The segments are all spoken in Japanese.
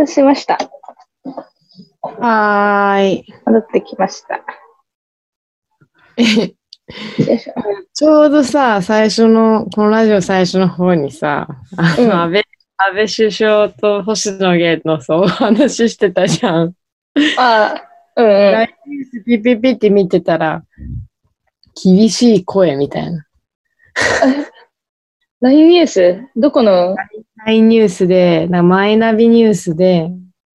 戻しました。 はーい。 戻ってきました。よいしょ。 ちょうどさ、このラジオ最初の方にさ、安倍首相と星野源のお話してたじゃん。 ああ、うんうん。 ライブニュースピピピって見てたら、厳しい声みたいな。 LINE ニュースどこの？ LINE ニュースで、マイナビニュースで、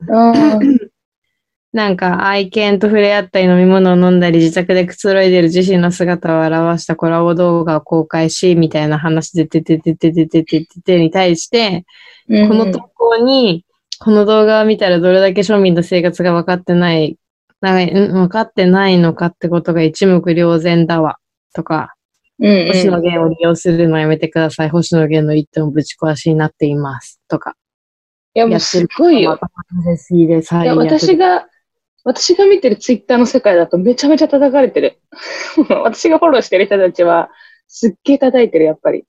なんか愛犬と触れ合ったり飲み物を飲んだり自宅でくつろいでる自身の姿を表したコラボ動画を公開し、みたいな話でに対して、この投稿に、この動画を見たらどれだけ庶民の生活が分かってないのかってことが一目瞭然だわ、とか、星野源を利用するのはやめてください。星野源の一点をぶち壊しになっています、とか。 いや、もうすごいよ。いや、私が見てるツイッターの世界だとめちゃめちゃ叩かれてる。私がフォローしてる人たちはすっげえ叩いてる、やっぱり。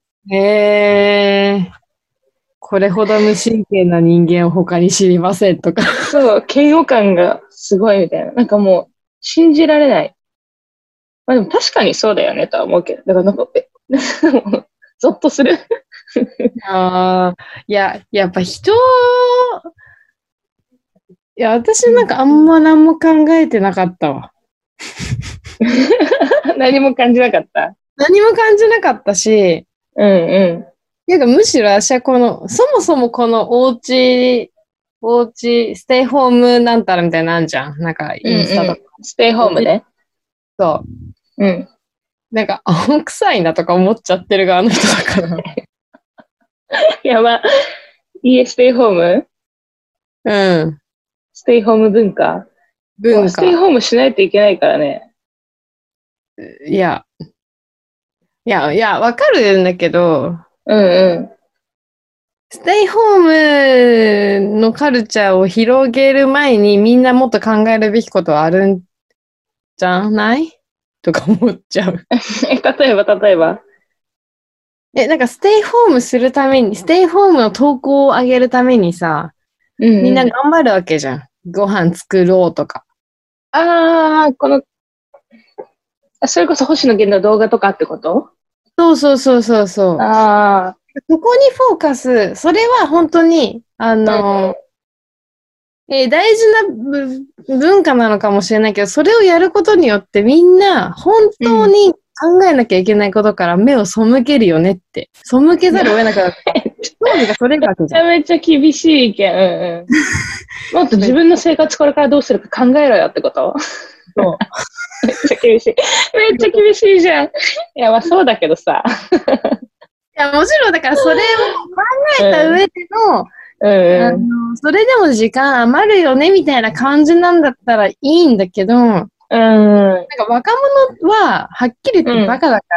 これほど無神経な人間を他に知りませんとか。 そう、嫌悪感がすごいみたいな。なんかもう、信じられない。まあでも確かにそうだよねとは思うけど。だからなんか、ゾッとする。 やっぱ私なんかあんま何も考えてなかったわ。 何も感じなかった。 何も感じなかったし、なんかむしろ私はそもそもこのおうち、ステイホームなんたらみたいなのあんじゃん。なんかインスタとか。 ステイホームね。 そう。なんか青臭いなとか思っちゃってる側の人だから。 やば。ステイホーム？ステイホーム文化。ステイホームしないといけないからね。 いや、わかるんだけど、ステイホームのカルチャーを広げる前にみんなもっと考えるべきことはあるんじゃないとか思っちゃう。 例えば。 なんかステイホームするために、ステイホームの投稿を上げるためにさ、みんな頑張るわけじゃん。ご飯作ろうとか。 それこそ星野源の動画とかってこと？ そう。そこにフォーカス、それは本当に、大事な文化なのかもしれないけど、それをやることによってみんな本当に考えなきゃいけないことから目を背けるよねって。背けざるを得なくなって。興味がそれるわけじゃん。 めちゃめちゃ厳しい意見。もっと自分の生活これからどうするか考えろよってこと？ そう。 めっちゃ厳しい。めっちゃ厳しいじゃん。いや、まあそうだけどさ。 いや、もちろんだからそれを考えた上での、それでも時間余るよねみたいな感じなんだったらいいんだけど、なんか若者ははっきり言ってバカだから、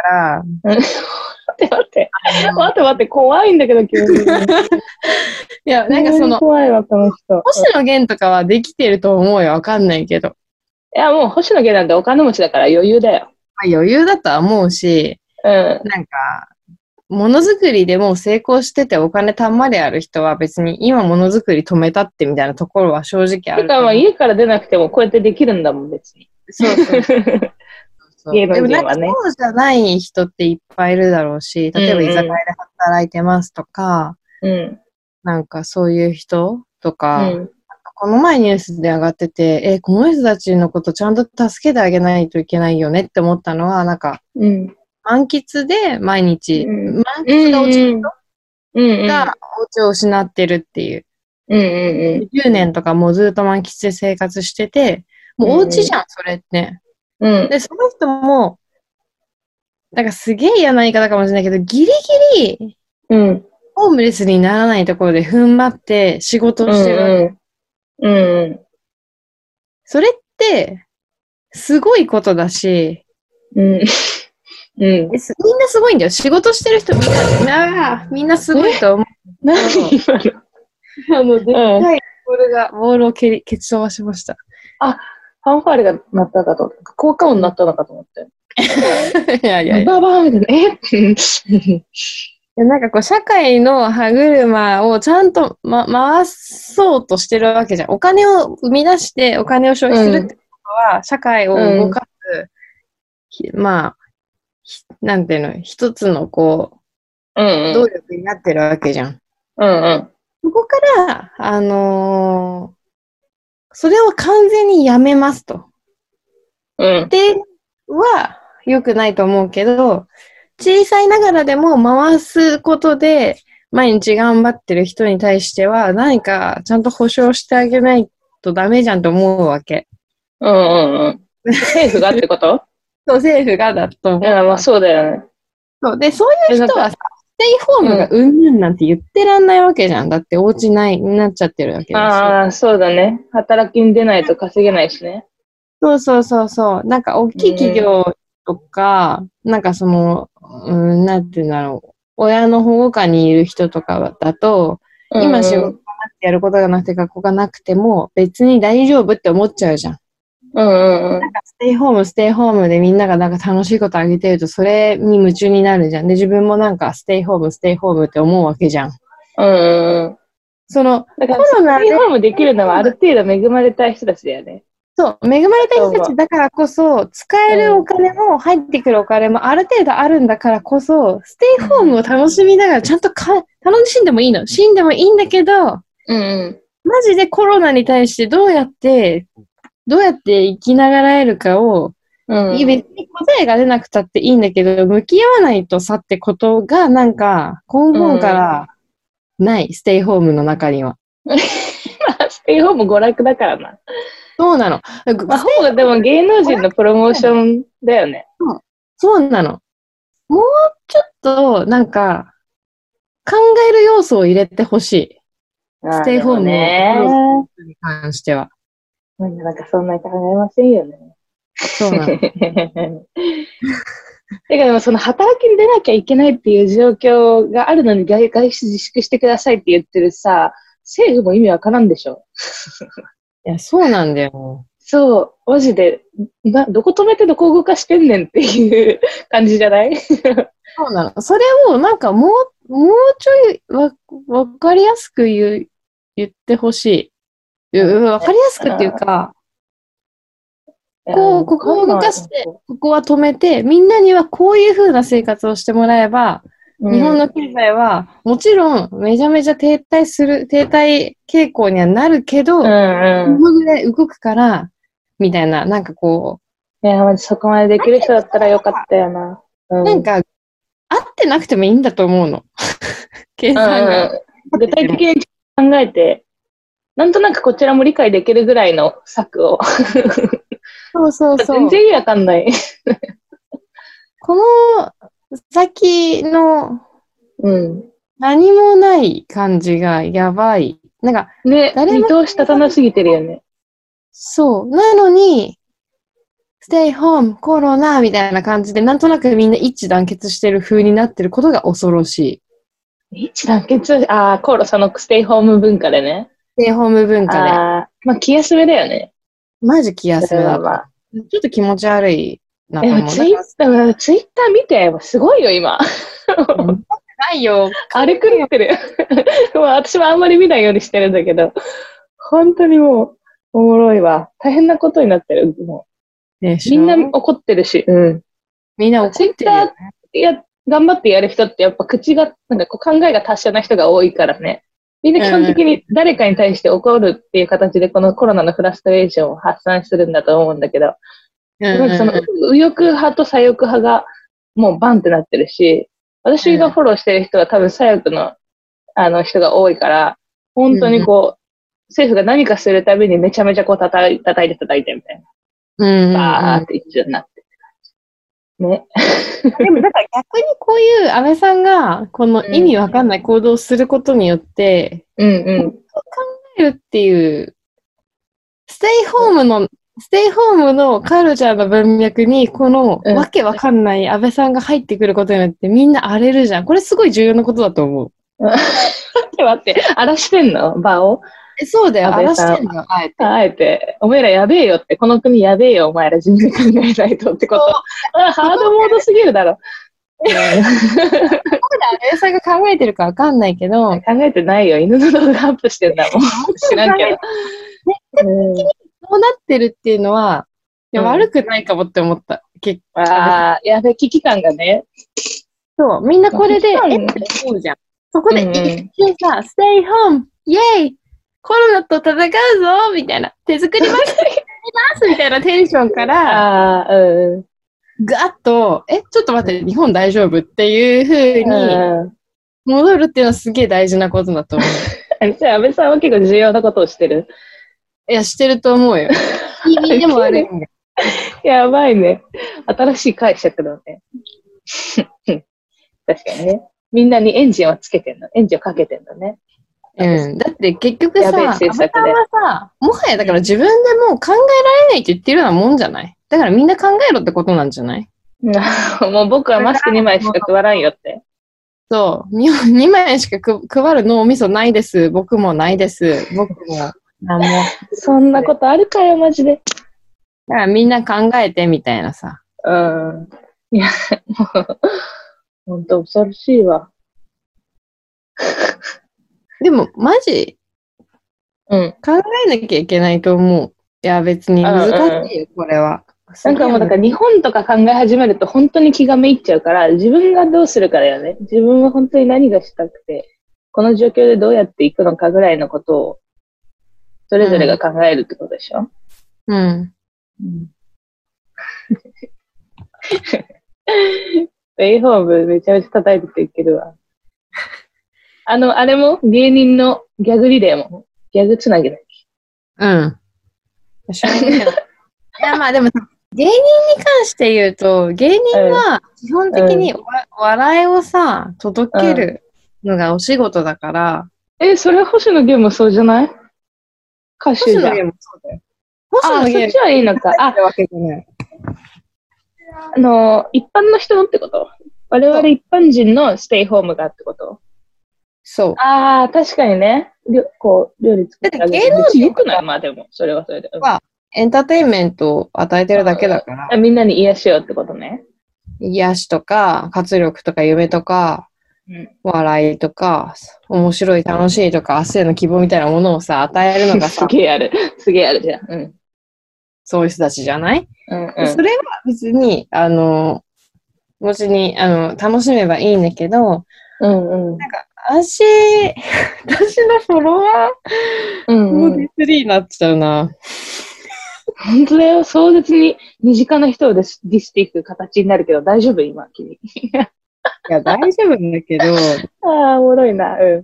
待って、怖いんだけど、急に。 いや、なんか怖いわ、この人。 星野源とかはできてると思うよ、わかんないけど。 いや、もう星野源なんてお金持ちだから余裕だよ。 余裕だとは思うし、なんか、ものづくりでもう成功しててお金たんまりある人は別に今ものづくり止めたってみたいなところは正直ある。 だからまあ家から出なくてもこうやってできるんだもん、別に。 そう。でもなんかそうじゃない人っていっぱいいるだろうし、例えば居酒屋で働いてますとか、なんかそういう人とか、この前ニュースで上がってて、この人たちのことちゃんと助けてあげないといけないよねって思ったのは、なんか、満喫で毎日、満喫が落ちる人がお家を失ってるっていう。10年とかもうずっと満喫で生活してて、もうお家じゃん、それって。で、その人も、なんかすげえ嫌な言い方かもしれないけど、ギリギリ、ホームレスにならないところで踏ん張って仕事をしてる。それって、すごいことだし、みんなすごいんだよ。仕事してる人みんなすごいと思う。 何今の？ でっかいボールを蹴ち飛ばしました。 あ、ファンファーレが鳴ったかと、効果音鳴ったのかと思って。 いや。 ババーンみたいな。 なんかこう、社会の歯車をちゃんと、回そうとしてるわけじゃん。お金を生み出してお金を消費するってことは、社会を動かす、まあ、なんていうの、一つのこう、動力になってるわけじゃん。そこから、それを完全にやめますと。では、良くないと思うけど、小さいながらでも回すことで、毎日頑張ってる人に対しては、何かちゃんと保証してあげないとダメじゃんと思うわけ。 政府がってことそう、政府がだと思う。 いや、まあそうだよね。 そう。で、そういう人はさ、ステイホームがうんぬんなんて言ってらんないわけじゃん。だってお家になっちゃってるわけだし。 ああ、そうだね。働きに出ないと稼げないしね。 そうそうそうそう。なんか大きい企業とか、なんかその、なんていうんだろう。親の保護下にいる人とかだと、今仕事がなくてやることがなくて学校がなくても別に大丈夫って思っちゃうじゃん。なんかステイホームでみんながなんか楽しいことあげてるとそれに夢中になるじゃん。で、自分もなんかステイホームって思うわけじゃん。その、 だからコロナでステイホームできるのはある程度恵まれた人たちだよね。 そう、恵まれた人たちだからこそ、使えるお金も入ってくるお金もある程度あるんだからこそ、ステイホームを楽しみながらちゃんと楽しんでもいいの。死んでもいいんだけど、マジでコロナに対してどうやって生きながらえるかを、別に答えが出なくたっていいんだけど、向き合わないとさってことが、なんか、根本からない、ステイホームの中には。 ステイホーム娯楽だからな。 そうなの。 まあ、ほぼでも芸能人のプロモーションだよね。 そうなの。もうちょっと、なんか、考える要素を入れてほしい。ステイホームに関しては。 なんかそんなに考えませんよね。 そうなの。 てかでもその働きに出なきゃいけないっていう状況があるのに外出自粛してくださいって言ってるさ、政府も意味わからんでしょ。 いや、そうなんだよ。 そう、マジで、どこ止めてどこ動かしてんねんっていう感じじゃないそうなの。それをなんかもうちょいわかりやすく言ってほしい。わかりやすくっていうか、ここを動かして、ここは止めて、みんなにはこういう風な生活をしてもらえば、日本の経済はもちろんめちゃめちゃ停滞傾向にはなるけど、このぐらい動くから、みたいな、なんかこう。いや、まじそこまでできる人だったらよかったよな。 なんか、合ってなくてもいいんだと思うの。計算が。 具体的に考えて、なんとなくこちらも理解できるぐらいの策を。 そうそうそう。 全然意味わかんない。 この先の、何もない感じがやばい。なんか、 ね、見通し立たなすぎてるよね。 そう。なのに、ステイホーム、コロナ、みたいな感じで、なんとなくみんな一致団結してる風になってることが恐ろしい。一致団結そのステイホーム文化でね。 ステイホーム文化で。 まあ、気休めだよね。 マジ気休めだわ。ちょっと気持ち悪いなと思う。 ツイッター見て、すごいよ、今。 ないよ。 あれ狂ってる。私はあんまり見ないようにしてるんだけど、本当にもう、おもろいわ。大変なことになってる。もうみんな怒ってるし、 みんな怒ってる、ね。 ツイッター頑張ってやる人ってやっぱ口が、なんか考えが達者な人が多いからね。みんな基本的に誰かに対して怒るっていう形でこのコロナのフラストレーションを発散するんだと思うんだけど、その右翼派と左翼派がもうバンってなってるし、私がフォローしてる人は多分左翼の人が多いから、本当にこう、政府が何かするたびにめちゃめちゃこう叩いてみたいな。バーって一緒になってる感じ。ね。 でもだから逆にこういう安倍さんがこの意味わかんない行動をすることによって、考えるっていう、ステイホームのカルチャーの文脈に、このわけわかんない安倍さんが入ってくることによってみんな荒れるじゃん。これすごい重要なことだと思う。 待って、荒らしてんの場を。 そうだよ、荒らしてんの、あえて。 あえて、お前らやべえよって、この国やべえよ、お前ら自分で考えないとってこと。ハードモードすぎるだろ。 レイさんが考えてるかわかんないけど。 考えてないよ。犬の動画アップしてんだもん。知らんけど。 そうなってるっていうのは、いや悪くないかもって思った。 ああ、やべ、危機感がね。 そう、みんなこれで、って思うじゃん。そこで一瞬さ、ステイホーム、イェイコロナと戦うぞみたいな。手作りマスクやりますみたいなテンションから、ガッと、ちょっと待って、日本大丈夫っていう風に戻るっていうのはすげえ大事なことだと思う。 じゃあ、安倍さんは結構重要なことをしてる？ いや、してると思うよ。いいでも悪いんだ。 やばいね。新しい解釈だね。確かにね。みんなにエンジンをつけてんの。エンジンをかけてんのね。 だって結局さ、安倍さんはさ、もはやだから自分でもう考えられないって言ってるようなもんじゃない？だからみんな考えろってことなんじゃない？ もう僕はマスク2枚しか配らんよって。 そう。2枚しか配る脳みそないです。僕もないです。僕も。 そんなことあるかよ、マジで。 だからみんな考えてみたいなさ。 いや、もう、ほんと恐ろしいわ。 でも、マジ、考えなきゃいけないと思う。いや、別に難しいよ、これは。 なんかもう、だから日本とか考え始めると本当に気がめいっちゃうから、自分がどうするかだよね。自分は本当に何がしたくて、この状況でどうやっていくのかぐらいのことを、それぞれが考えるってことでしょ？ステイホームめちゃめちゃ叩いてていけるわ。あれも芸人のギャグリレーも、ギャグつなぎだっけ。いや、まあでも、芸人に関して言うと、芸人は基本的に笑いをさ、届けるのがお仕事だから。 それ星野源もそうじゃない？歌手じゃん。星野源もそうだよ。そっちはいいのか。一般の人のってこと？我々一般人のステイホームがってこと？ そう。 確かにね。料理作ってあげる。芸能人よくない？まあでも、それはそれで。 エンターテインメントを与えてるだけだから。 みんなに癒しをってことね。 癒しとか、活力とか夢とか、笑いとか、面白い、楽しいとか、明日への希望みたいなものをさ、与えるのがさ。 すげえあるじゃん。 そういう人たちじゃない？それは別に、もちに、楽しめばいいんだけど、なんか、私のフォロワーもディスリーになっちゃうな。 本当だよ。壮絶に身近な人をディスっていく形になるけど、大丈夫今、君。 いや、大丈夫なんだけど。 おもろいな。例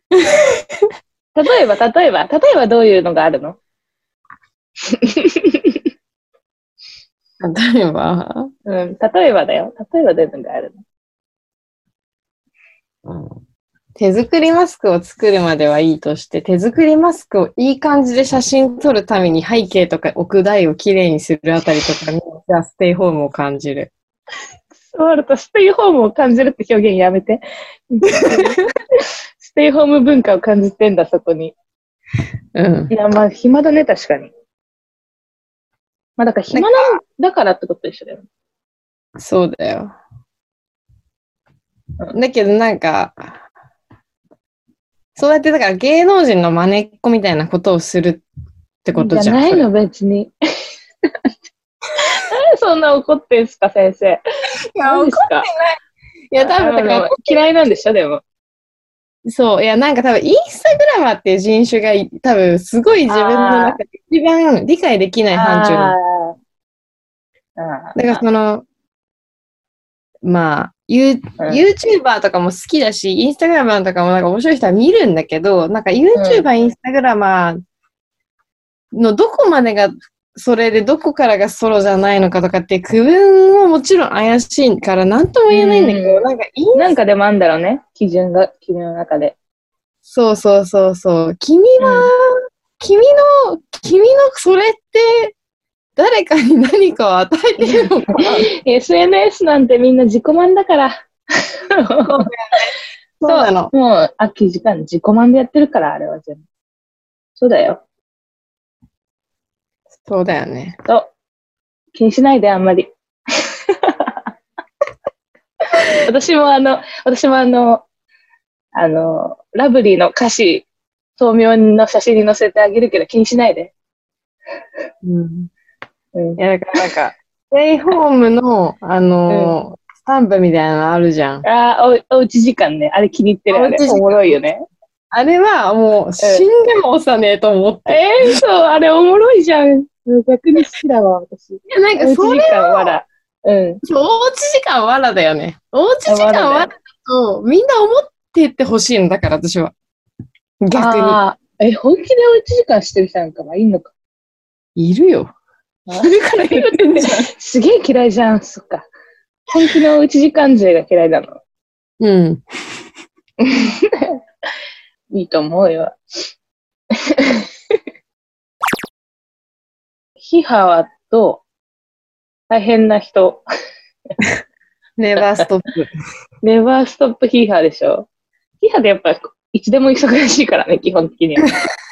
えばどういうのがあるの？ 例えば例えばだよ。例えばどういうのがあるの？手作りマスクを作るまではいいとして、手作りマスクをいい感じで写真撮るために背景とか屋台をきれいにするあたりとかに、じゃあステイホームを感じる。 そうだと、ステイホームを感じるって表現やめて。ステイホーム文化を感じてんだ、そこに。いや、まあ、暇だね、確かに。まあ、だから暇だからってことでしょ、ね。 そうだよ。だけどなんか、そうやってだから芸能人の真似っこみたいなことをするってことじゃん。 じゃないの、別に。なんでそんな怒ってんすか、先生。 いや、怒ってない。いや、多分だから嫌いなんでしょ、でも。 そう。いや、なんか多分インスタグラマーっていう人種が多分すごい自分の中で一番理解できない範疇だからその、まあ、YouTuber とかも好きだし、インスタグラマーとかもなんか面白い人は見るんだけど、なんか YouTuber、インスタグラマーのどこまでがそれでどこからがソロじゃないのかとかって区分ももちろん怪しいから何とも言えないんだけど、 なんかでもあんだろうね。基準の中で。 そうそうそうそう。君のそれって誰かに何かを与えてるのか SNS なんてみんな自己満だから。そうなの。もう空き時間自己満でやってるから、あれは全部。そうだよ。 そうだよね。 そう。気にしないで、あんまり。 私もラブリーの歌詞、豆苗の写真に載せてあげるけど気にしないで。 うん。いや、だからなんか、ステイホームの、スタンプみたいなのあるじゃん。 おうち時間ね。あれ気に入ってる。あれおもろいよね。 あれはもう、死んでも押さねえと思って。 そう、あれおもろいじゃん。逆に好きだわ、私。いや、なんかそれは、 おうち時間わらだよね。おうち時間わらだと、みんな思ってってほしいんだから、私は。逆に。本気でおうち時間してる人なんかはいいのか。 いるよ。 いるから言ってんじゃん。すげえ嫌いじゃん、そっか。本気のおうち時間勢が嫌いなの。 うん。 いいと思うよ。ヒハワと大変な人。 ネバーストップ。 ネバーストップヒーハーでしょ。ヒーハーってやっぱいつでも忙しいからね、基本的には。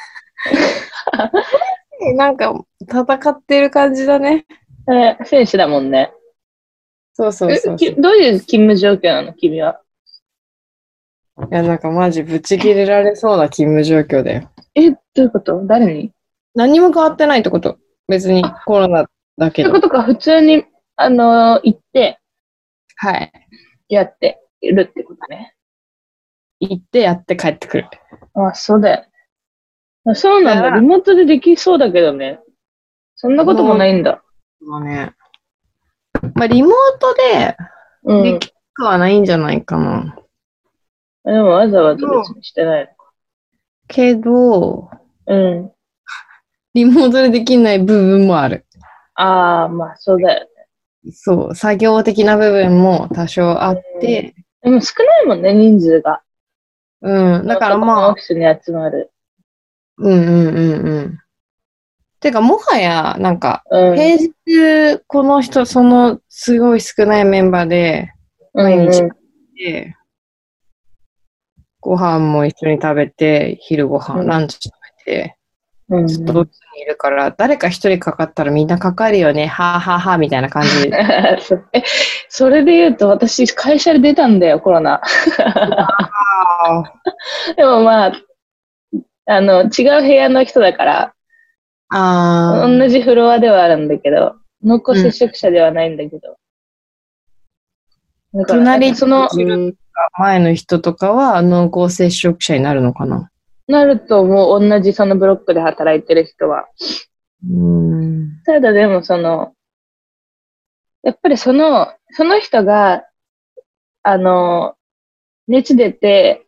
なんか戦ってる感じだね。 選手だもんね。 そうそうそうそう。 どういう勤務状況なの、君は。 いや、なんかマジぶち切れられそうな勤務状況だよ。 どういうこと？誰に？ 何も変わってないってこと。別にコロナだけど。 ってことか、普通に、行って、 はい。 やってるってことね。 行ってやって帰ってくる。 そうだよ。そうなんだ。リモートでできそうだけどね。そんなこともないんだ。 まあね。まあ、リモートでできくはないんじゃないかな。 でもわざわざ別にしてないのか。 けど、リモートでできない部分もある。 まあそうだよね。そう、作業的な部分も多少あって。 でも少ないもんね、人数が。 だからまあ。 オフィスに集まる。 てか、もはや、なんか、平日、この人、すごい少ないメンバーで、毎日で、ご飯も一緒に食べて、昼ご飯、ランチ食べて、ずっとうちにいるから、誰か一人かかったらみんなかかるよね、はぁはぁはぁみたいな感じ。 それで言うと、私、会社で出たんだよ、コロナ。でもまあ、違う部屋の人だから、同じフロアではあるんだけど、濃厚接触者ではないんだけど。 隣の前の人とかは濃厚接触者になるのかな？ なるともう同じそのブロックで働いてる人は。ただでもやっぱりその人が、熱出て、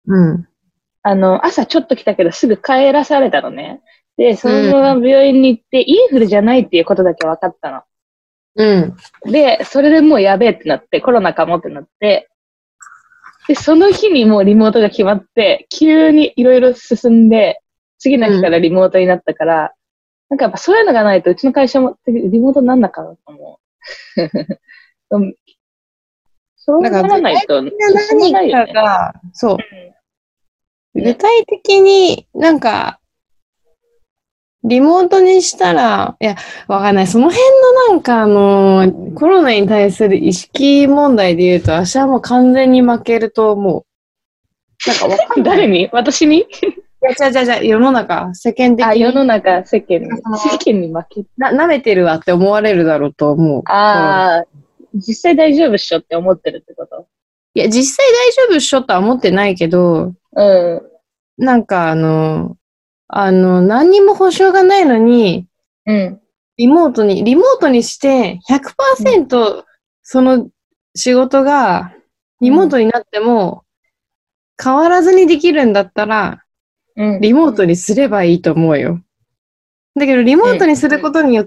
朝ちょっと来たけどすぐ帰らされたのね。で、そのまま病院に行って、インフルじゃないっていうことだけ分かったの。で、それでもうやべえってなって、コロナかもってなって、で、その日にもうリモートが決まって、急にいろいろ進んで、次の日からリモートになったから、なんかやっぱそういうのがないと、うちの会社もリモートになんなかったと思う。そうならないと進まないよね。 そう。具体的になんか、リモートにしたら、いや、わかんない。その辺のなんかコロナに対する意識問題で言うと、私はもう完全に負けると思う。 なんかわかんない。誰に？私に？いや、じゃ世の中、世間的に。 世の中、世間に負ける。 舐めてるわって思われるだろうと思う。 実際大丈夫っしょって思ってるってこと？ いや、実際大丈夫っしょとは思ってないけど、なんか何にも保証がないのに、リモートにして 100% その仕事がリモートになっても変わらずにできるんだったら、リモートにすればいいと思うよ。だけど、リモートにすることによって、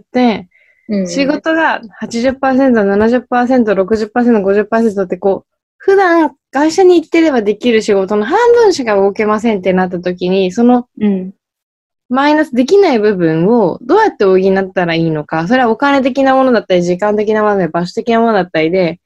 仕事が 80%、70%、60%、50% って普段会社に行ってればできる仕事の半分しか動けませんってなった時に、マイナスできない部分をどうやって補ったらいいのか、それはお金的なものだったり、時間的なものだったり、場所的なものだったりで、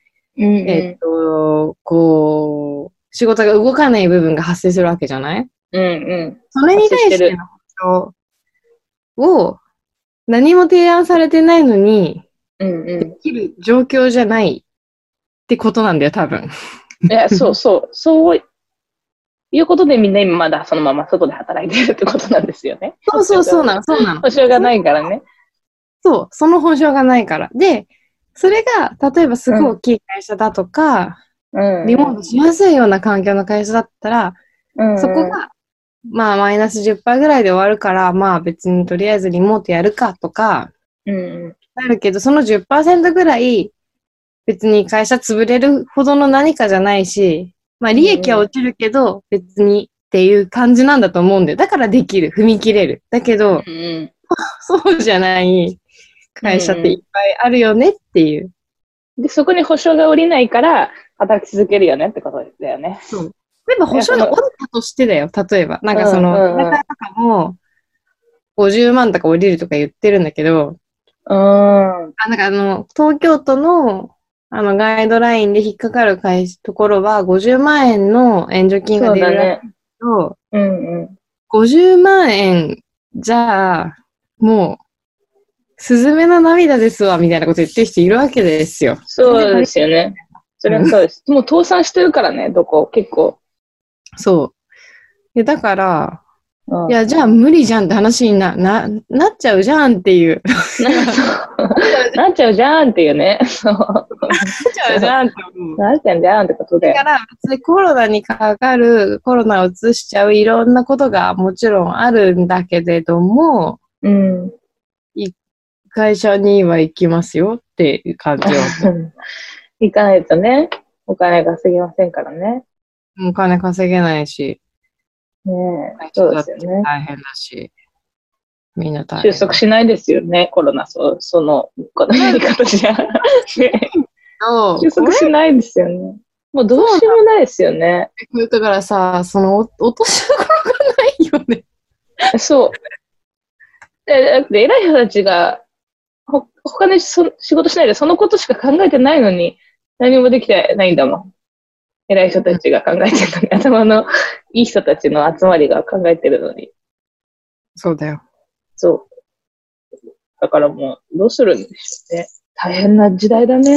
仕事が動かない部分が発生するわけじゃない？それに対しての保証を何も提案されてないのに、できる状況じゃないてことなんだよ、多分。 いや、そういうことでみんな今まだそのまま外で働いてるってことなんですよね。 そうなの。 保証がないからね。 そう、その保証がないから。で、それが、例えばすごい大きい会社だとか、リモートしやすいような環境の会社だったら、そこが、まあ、マイナス10%ぐらいで終わるから、まあ別にとりあえずリモートやるかとか、なるけど、その 10% ぐらい、別に会社潰れるほどの何かじゃないし、まあ利益は落ちるけど、別にっていう感じなんだと思うんだよ。だからできる、踏み切れる。だけど、そうじゃない会社っていっぱいあるよねっていう。 で、そこに保証が下りないから、働き続けるよねってことだよね。 そう。例えば保証が下りたとしてだよ、例えば。なんかその、居酒屋とかも、50万とか降りるとか言ってるんだけど、なんか東京都の、ガイドラインで引っかかるところは、50万円の援助金が出るらしいけど、50万円じゃあ、もう、スズメの涙ですわ、みたいなこと言ってる人いるわけですよ。 そうですよね。それはそうです。もう倒産してるからね、どこ、結構。 そう。だから、いや、じゃあ無理じゃんって話になっちゃうじゃんっていう。 なっちゃうじゃんっていうね。そう。なっちゃうじゃんって思う。なっちゃうじゃんってことで。 だから別にコロナにかかる、コロナを移しちゃういろんなことがもちろんあるんだけれども、会社には行きますよっていう感じは。 行かないとね、お金稼ぎませんからね。 お金稼げないし。 ねえ、そうですよね。 大変だし。みんな大変。 収束しないですよね、コロナ、このやり方じゃ。収束しないですよね。もうどうしようもないですよね。 だからさ、落としどころがないよね。 そう。だって偉い人たちが、他に仕事しないでそのことしか考えてないのに、何もできてないんだもん。偉い人たちが考えてるのに、頭のいい人たちの集まりが考えてるのに。 そうだよ。 そう。だからもう、どうするんでしょうね。大変な時代だね。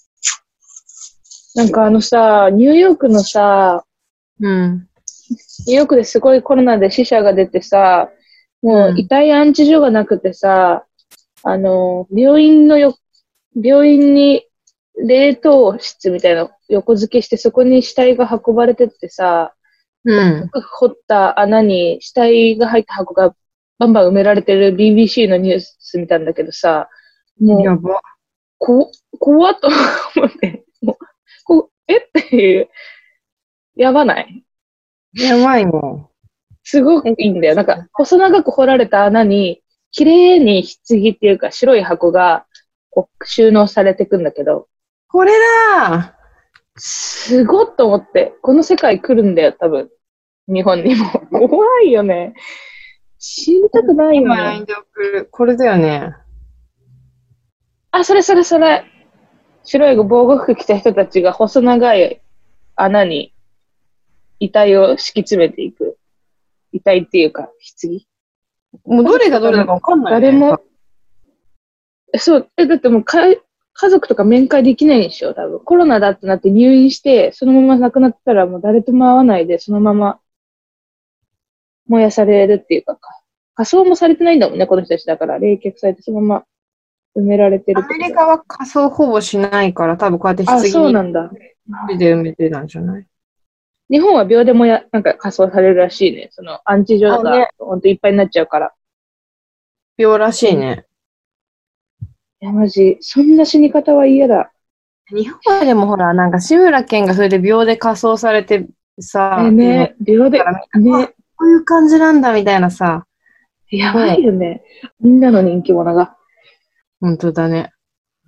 なんかニューヨークのさ、ニューヨークですごいコロナで死者が出てさ、もう遺体安置所がなくてさ、病院に冷凍室みたいな横付けしてそこに死体が運ばれてってさ、掘った穴に死体が入った箱がバンバン埋められてる BBC のニュース見たんだけどさ、もう、やば。怖っと思って、っていう、やばない？ やばいもん。 すごくいいんだよ。なんか、細長く掘られた穴に、綺麗に棺っていうか白い箱が収納されていくんだけど。 これだー！ すごっと思って、この世界来るんだよ、多分。日本にも。怖いよね。死にたくないよね。 これだよね。 あ、それ。白い防護服着た人たちが細長い穴に遺体を敷き詰めていく。遺体っていうか、棺。 もうどれがどれだか分かんない、ね。 誰も。そう、だってもう家族とか面会できないでしょ、多分。コロナだってなって入院して、そのまま亡くなったらもう誰とも会わないで、そのまま燃やされるっていうか、火葬もされてないんだもんね、この人たちだから。冷却されてそのまま埋められてる。 アメリカは火葬ほぼしないから、多分こうやって棺にそうなんだ。 で埋めてたんじゃない？ 日本は秒でもなんか火葬されるらしいね。そのアンチ所がほんといっぱいになっちゃうから。 秒らしいね。 いや、マジ、そんな死に方は嫌だ。 日本はでもほら、なんか志村けんがそれで秒で火葬されてさ、 ね、秒で、ね、 こういう感じなんだみたいなさ。 やばいよね。みんなの人気者が。 本当だね。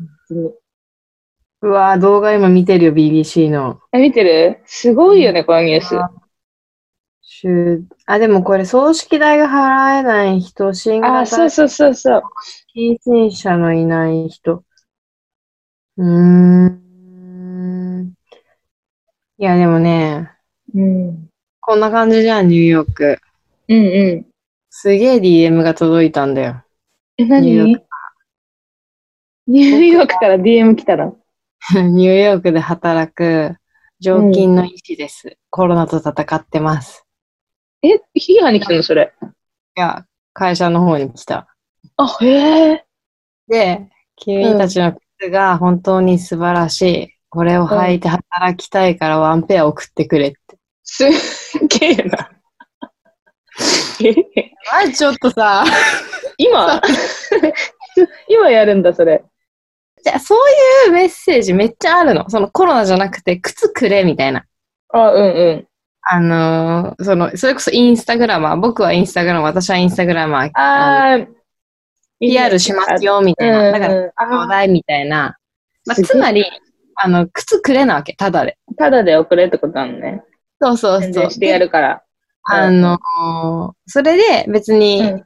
うわぁ、動画今見てるよ、BBC の。 見てる？すごいよね、このニュース。 でもこれ、葬式代が払えない人、新型そう。 近親者のいない人。いや、でもね、こんな感じじゃん、ニューヨーク。すげえ DM が届いたんだよ。 何？ニューヨークから DM 来たの？ ニューヨークで働く常勤の医師です。コロナと戦ってます。 ヒアに来たのそれ？ いや、会社の方に来た。 へえ。 で、君たちの靴が本当に素晴らしい。これを履いて働きたいからワンペア送ってくれって。 すっげえな。 ちょっとさ、 今やるんだ、それ。 じゃあ、そういうメッセージめっちゃあるの。そのコロナじゃなくて、靴くれみたいな。それこそインスタグラマー、僕はインスタグラマー、私はインスタグラマー、PR しますよ、みたいな。だから、ちょうだいみたいな。つまり、靴くれなわけ、ただで。 ただで送れってことなのね。 そう。 してやるから。 それで別に、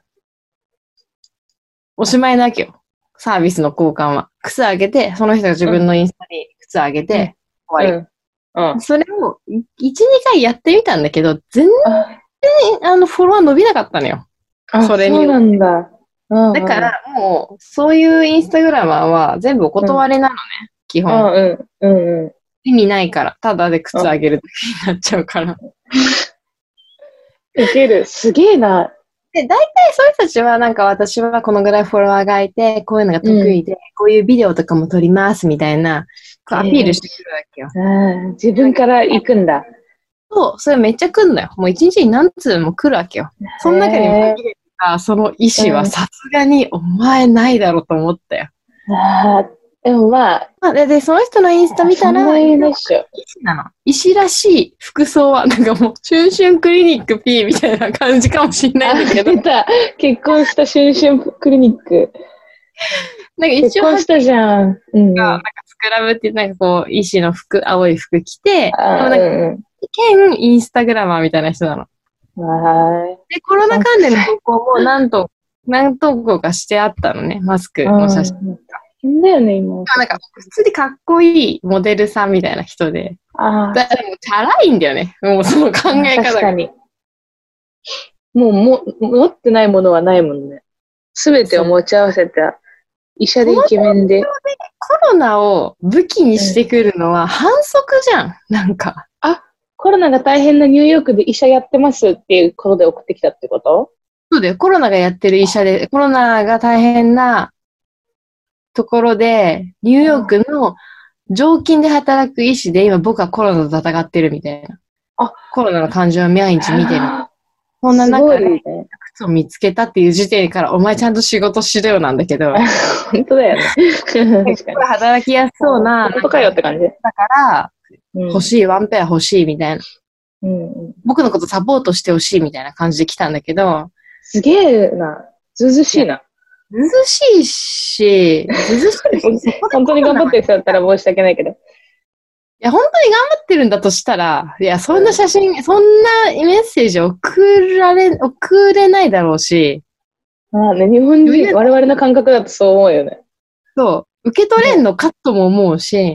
おしまいなわけよ。サービスの交換は。靴あげて、その人が自分のインスタに靴あげて、終わり。それを1、2回やってみたんだけど、全然、フォロワー伸びなかったのよ。 それに。そうなんだ。 だから、もう、そういうインスタグラマーは全部お断りなのね、基本。意味ないから、ただで靴あげるだけになっちゃうから。 いける。すげえな。 で、大体そういう人たちは、なんか私はこのぐらいフォロワーがいて、こういうのが得意で、こういうビデオとかも撮りますみたいな、アピールしてくるわけよ。 自分から行くんだ。 そう、それめっちゃ来んだよ。もう一日に何通も来るわけよ。その中に紛れてた、その意思はさすがにお前ないだろうと思ったよ。 でもまあ。 で、その人のインスタ見たら、医師なの。医師らしい服装は、なんかもう、シュンシュンクリニック P みたいな感じかもしれないんだけど。 出た。結婚したシュンシュンクリニック。 なんか一応結婚したじゃん。 なんかスクラブってなんかこう、医師の服、青い服着て、兼インスタグラマーみたいな人なの。で、コロナ関連の投稿も何投稿かしてあったのね、マスクの写真。 変だよね、今。 なんか、普通にかっこいいモデルさんみたいな人で。だからもう、チャラいんだよね。もうその考え方が。 確かに。持ってないものはないもんね。すべてを持ち合わせた医者でイケメンで。 コロナを武器にしてくるのは反則じゃん。なんか。 コロナが大変なニューヨークで医者やってますっていうことで送ってきたってこと？ そうだよ。コロナがやってる医者で、コロナが大変なところで、ニューヨークの常勤で働く医師で、今僕はコロナと戦ってるみたいな。コロナの患者を毎日見てる。こんな中で靴を見つけたっていう時点からお前ちゃんと仕事しろよなんだけど。 本当だよね。 確かに。働きやすそうな。 本当かよって感じ。 だから、欲しい、ワンペア欲しいみたいな。僕のことサポートしてほしいみたいな感じで来たんだけど。 すげえな。ずうずしいな。 ずうずしいし、 本当に頑張ってる人だったら申し訳ないけど。いや、本当に頑張ってるんだとしたら、いや、そんな写真、そんなメッセージ送れないだろうし。 ね、日本人、我々の感覚だとそう思うよね。 そう。受け取れんのかとも思うし。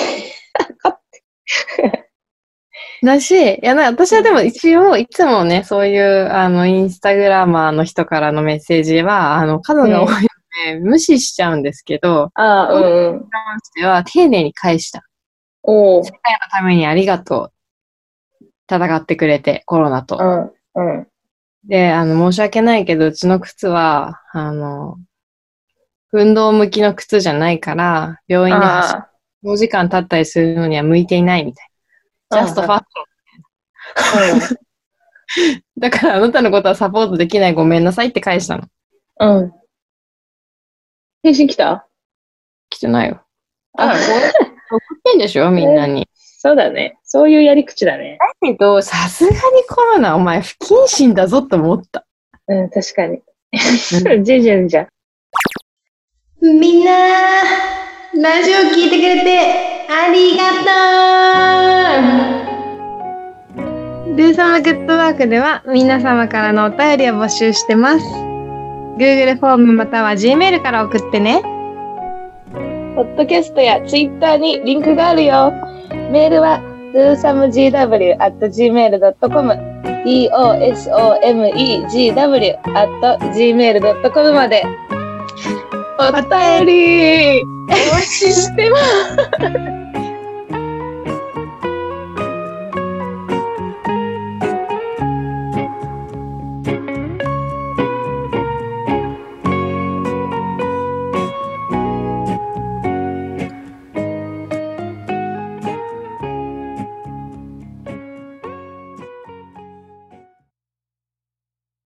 だし、いや、私はでも一応、いつもね、そういう、インスタグラマーの人からのメッセージは、数が多いので、無視しちゃうんですけど、に関しては、丁寧に返した。世界のためにありがとう。戦ってくれて、コロナと。で、申し訳ないけど、うちの靴は、運動向きの靴じゃないから、病院で5時間経ったりするのには向いていないみたいな。ジャストファッション。だからあなたのことはサポートできないごめんなさいって返したの。 返信来た？ 来てないよ。送ってんでしょみんなに。 そうだね。そういうやり口だね。 だけど、さすがにコロナお前不謹慎だぞって思った。 確かに。ジェジェンじゃん。 みんな、ラジオ聞いてくれてありがとう。ルーサムグッドワークでは皆様からのお便りを募集してます。Google フォームまたは Gmail から送ってね。 ポッドキャストや Twitter にリンクがあるよ。メールは dosamegw@gmail.com dosamegw@gmail.com まで。 お便りお待ちしてます。